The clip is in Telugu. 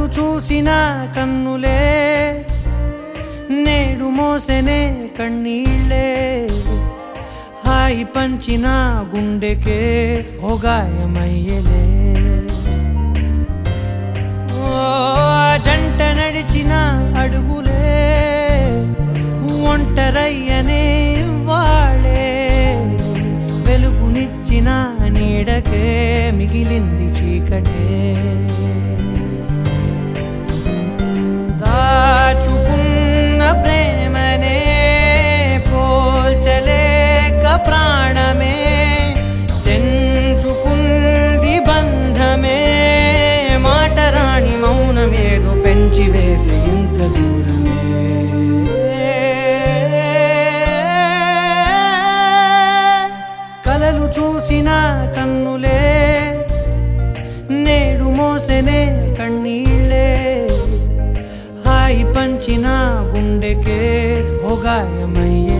చూసిన కన్నులే నేడు మోసెనే కన్నీళ్ళే హాయి పంచిన గుండెకే ఓ గాయమయ్యలే జంట నడిచిన అడుగులే ఒంటరయ్యనే వాళే వెలుగునిచ్చిన నీడకే మిగిలింది చీకటే దాచుకున్న ప్రేమనే పోల్చలేక ప్రాణమే తెంచుకుంది బంధమే మాటరాని మౌనమేదో పెంచి వేసే ఇంత దూరమే కలలు చూసిన కన్నులే నేడు మోసెనే కన్నీళ్ళే హాయి పంచిన గుండెకే ఓ గాయమయ్యే